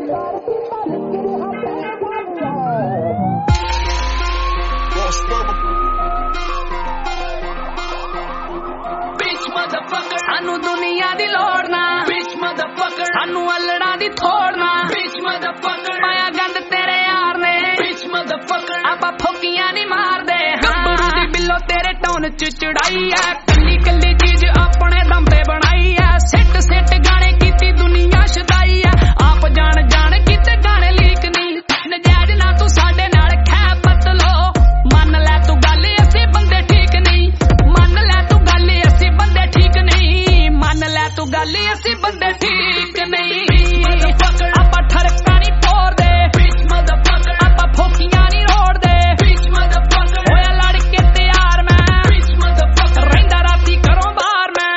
सानू दुनिया दी लोड़ ना सानू अल्लड़ा दी थोड़ ना पाया गंद तेरे यार ने आपा फुकियां नहीं मार दे गब्बरू दी बिल्लो तेरे टोन च चढ़ाई है कल्ली कल्ली चीज अपने दम पे बनाई है सिट सिट गाने कीती दुनिया शदाई है आप जान जान किते गाने लीक नहीं नजायज ना तू साडे नाल खै पतलो मन ले तू गल असी बंदे ठीक नहीं मन ले तू गल असी बंदे ठीक नहीं मन ले तू गल असी बंदे ठीक नहीं आपा ठरका नहीं फोड़ दे आपा फुकियां नहीं रोड़ दे होया लड़के तैयार मैं रहिंदा राती घरों बाहर मैं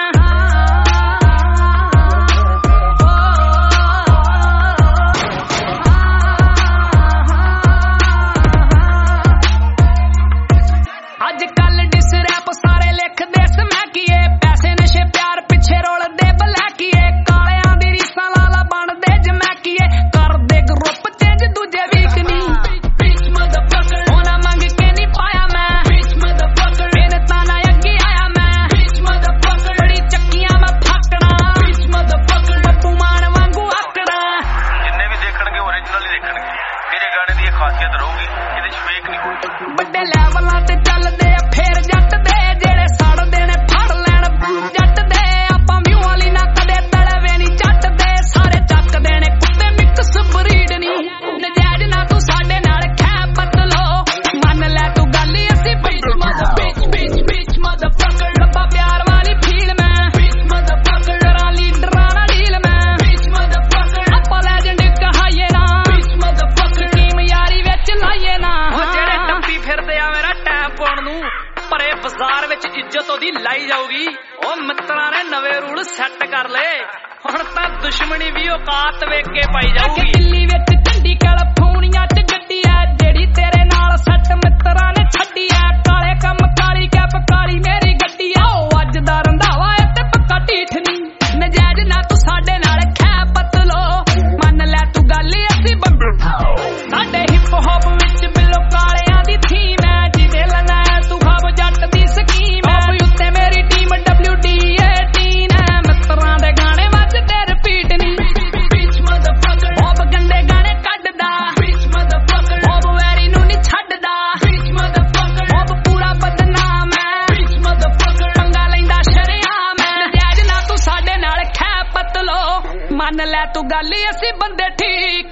अजकल डिस रैप सारे लिख दे समैकिए पैसे नशे प्यार पिछे रोल दे बलैकिए कालियां दी रीसां लाला बन दे जमैकिए कर दे ग्रुप चेंज दूजे वीक नहीं होना मंग के नहीं पाया मैं मेरे ताना अगे आया मैं बड़ी चक्कियां मैं फकड़ा पप्पू मान वांगू आकड़ा जिन्ने भी देखणगे ओरिजिनल ही देखणगे मेरे गाने दी खासियत रहूगी ਇਹਦੇ ਚ ਫੇਕ ਨਹੀਂ ਹੋਊਗਾ बड़े लैवलां ते चलदे फेर जट दे जेड़े सड़दे ने फड़ लैण जट दे आपां व्यू वाली ना कदे तड़वे नहीं जट दे सारे चकदे ने कुत्ते मिक्स ब्रीड नहीं नजायज ना तू साडे नाल खै पतलो मन ले तू गल असी बिच मदरफकर डब्बा प्यार वाली फील मैं करा लीडरां नाल डील मैं आपां लेजेंड कहाइए ना टीम यारी विच लाइए ना जेड़े टप्पी फिरदे आ मेरा टैम पाउण नूं परे बाजार विच इज्जत ओदी लाई जाऊगी ओ मित्रां ने नवे रूल सैट कर ले हुण तां दुश्मनी भी औकात वेख के पाई जाऊगी दिल्ली विच चंडी कैलिफोर्निया च गड्डी ऐ जेड़ी तेरे नाल सैट मित्रां ने छड्डी ऐ काले कम काली कैप काली मेरी गड्डी ऐ ओ अज दा रंधावा ऐ ते पक्का ढीठ नहीं नजायज ना तू साडे नाल खै पतलो मन ले तू गल असी बंदे साडे हिप हॉप विच बिलो कालियां दी थीम है जिदे लना तू खाब जट दी स्कीम है उत्ते मेरी टीम WD18 है मित्रां दे गाने वजदे रिपीट नहीं होब गंदे गाने कड्डदा होब वैरी नूं नहीं छड्डदा होब पूरा बदनाम है पंगा लैंदा शरेआम है नजायज ना तू साडे नाल खै पतलो मन ले तू गल असी बंदे ठीक